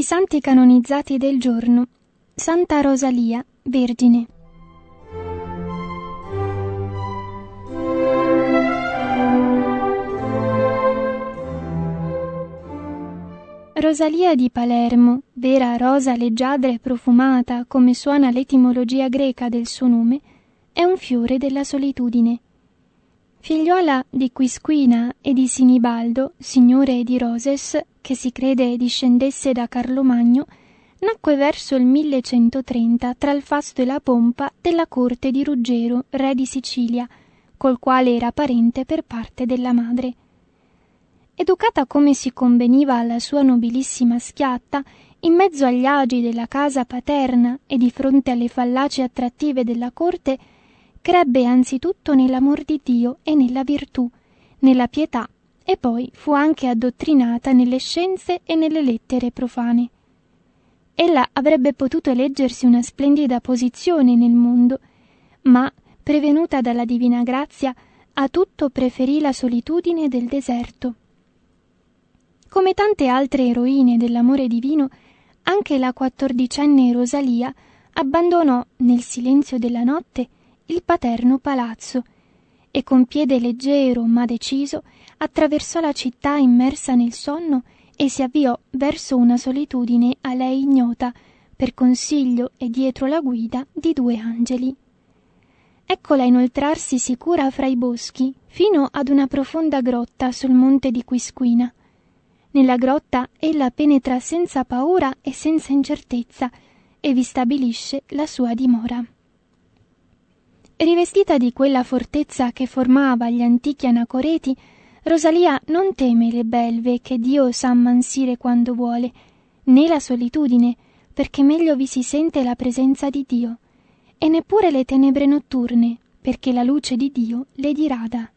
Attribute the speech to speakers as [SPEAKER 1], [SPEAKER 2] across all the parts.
[SPEAKER 1] santi canonizzati del giorno. Santa Rosalia, Vergine. Rosalia di Palermo, vera rosa leggiadra e profumata come suona l'etimologia greca del suo nome, è un fiore della solitudine. Figliuola di Quisquina e di Sinibaldo, signore di Roses, che si crede discendesse da Carlo Magno, nacque verso il 1130 tra il fasto e la pompa della corte di Ruggero, re di Sicilia, col quale era parente per parte della madre. Educata come si conveniva alla sua nobilissima schiatta, in mezzo agli agi della casa paterna e di fronte alle fallaci attrattive della corte, crebbe anzitutto nell'amor di Dio e nella virtù, nella pietà, e poi fu anche addottrinata nelle scienze e nelle lettere profane. Ella avrebbe potuto eleggersi una splendida posizione nel mondo, ma, prevenuta dalla divina grazia, a tutto preferì la solitudine del deserto. Come tante altre eroine dell'amore divino, anche la 14enne Rosalia abbandonò nel silenzio della notte il paterno palazzo e con piede leggero ma deciso attraversò la città immersa nel sonno e si avviò verso una solitudine a lei ignota, per consiglio e dietro la guida di 2 angeli. Eccola inoltrarsi sicura fra i boschi, fino ad una profonda grotta sul monte di Quisquina. Nella grotta ella penetra senza paura e senza incertezza e vi stabilisce la sua dimora. Rivestita di quella fortezza che formava gli antichi anacoreti, Rosalia non teme le belve che Dio sa ammansire quando vuole, né la solitudine, perché meglio vi si sente la presenza di Dio, e neppure le tenebre notturne, perché la luce di Dio le dirada.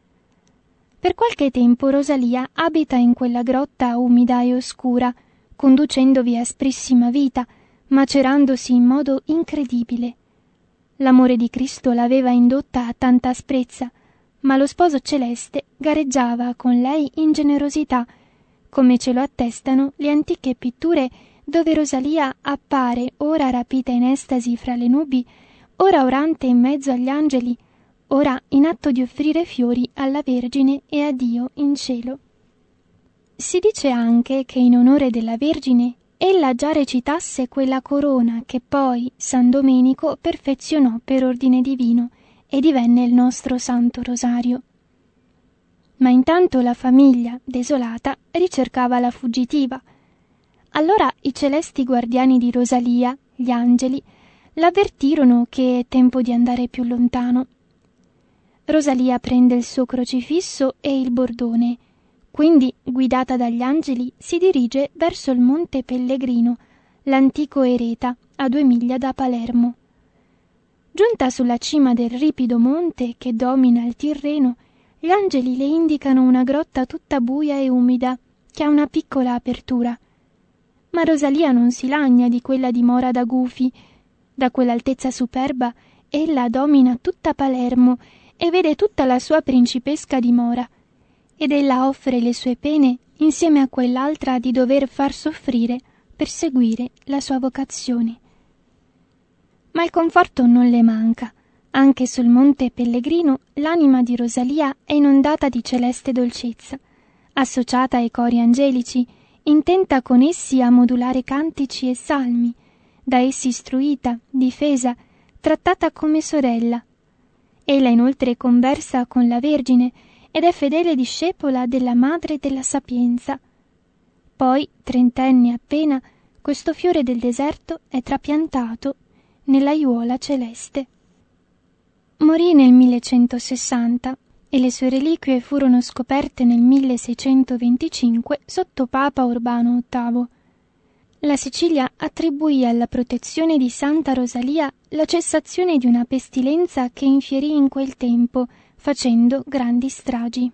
[SPEAKER 1] Per qualche tempo Rosalia abita in quella grotta umida e oscura, conducendovi asprissima vita, macerandosi in modo incredibile. L'amore di Cristo l'aveva indotta a tanta asprezza, ma lo sposo celeste gareggiava con lei in generosità, come ce lo attestano le antiche pitture dove Rosalia appare ora rapita in estasi fra le nubi, ora orante in mezzo agli angeli, ora in atto di offrire fiori alla Vergine e a Dio in cielo. Si dice anche che in onore della Vergine ella già recitasse quella corona che poi San Domenico perfezionò per ordine divino e divenne il nostro Santo Rosario. Ma intanto la famiglia, desolata, ricercava la fuggitiva. Allora i celesti guardiani di Rosalia, gli angeli, l'avvertirono che è tempo di andare più lontano. Rosalia prende il suo crocifisso e il bordone, quindi, guidata dagli angeli, si dirige verso il Monte Pellegrino, l'antico Ereta, a 2 miglia da Palermo. Giunta sulla cima del ripido monte che domina il Tirreno, gli angeli le indicano una grotta tutta buia e umida, che ha una piccola apertura. Ma Rosalia non si lagna di quella dimora da gufi. Da quell'altezza superba ella domina tutta Palermo e vede tutta la sua principesca dimora, ed ella offre le sue pene insieme a quell'altra di dover far soffrire per seguire la sua vocazione. Ma il conforto non le manca. Anche sul Monte Pellegrino l'anima di Rosalia è inondata di celeste dolcezza, associata ai cori angelici, intenta con essi a modulare cantici e salmi, da essi istruita, difesa, trattata come sorella. Ella inoltre conversa con la Vergine ed è fedele discepola della Madre della Sapienza. Poi, 30enne appena, questo fiore del deserto è trapiantato nell'aiuola celeste. Morì nel 1160 e le sue reliquie furono scoperte nel 1625 sotto Papa Urbano VIII. La Sicilia attribuì alla protezione di Santa Rosalia la cessazione di una pestilenza che infierì in quel tempo, facendo grandi stragi.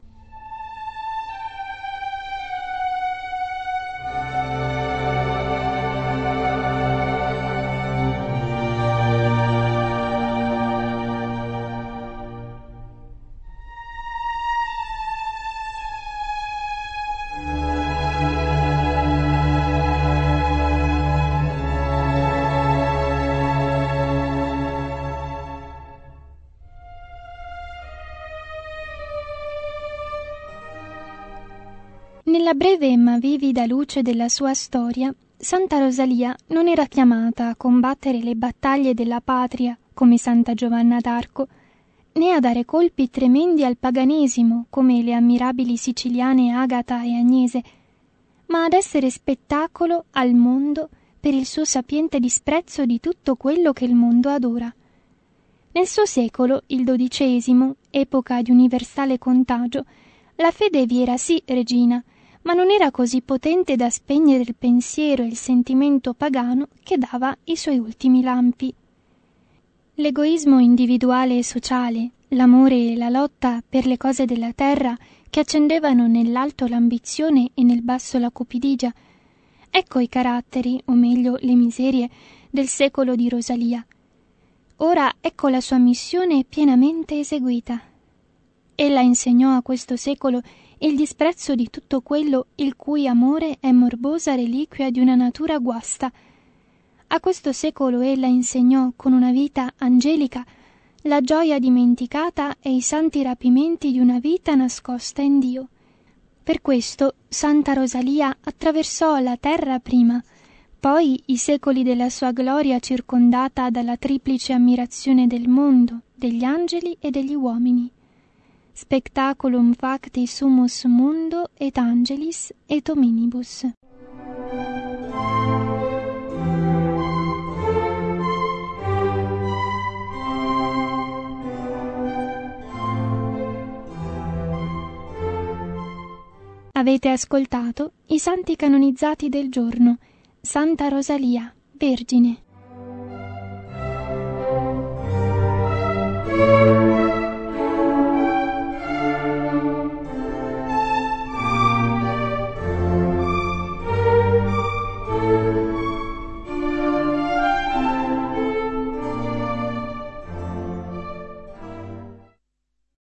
[SPEAKER 1] Nella breve ma vivida luce della sua storia, Santa Rosalia non era chiamata a combattere le battaglie della patria come Santa Giovanna d'Arco, né a dare colpi tremendi al paganesimo come le ammirabili siciliane Agata e Agnese, ma ad essere spettacolo al mondo per il suo sapiente disprezzo di tutto quello che il mondo adora. Nel suo secolo, il XII, epoca di universale contagio, la fede vi era sì regina, ma non era così potente da spegnere il pensiero e il sentimento pagano che dava i suoi ultimi lampi. L'egoismo individuale e sociale, l'amore e la lotta per le cose della terra che accendevano nell'alto l'ambizione e nel basso la cupidigia, ecco i caratteri, o meglio le miserie, del secolo di Rosalia. Ora ecco la sua missione pienamente eseguita. Ella insegnò a questo secolo il disprezzo di tutto quello il cui amore è morbosa reliquia di una natura guasta. A questo secolo ella insegnò con una vita angelica la gioia dimenticata e i santi rapimenti di una vita nascosta in Dio. Per questo Santa Rosalia attraversò la terra prima, poi i secoli della sua gloria circondata dalla triplice ammirazione del mondo, degli angeli e degli uomini. Spectaculum facti sumus mundo et angelis et hominibus. Avete ascoltato i santi canonizzati del giorno. Santa Rosalia, Vergine.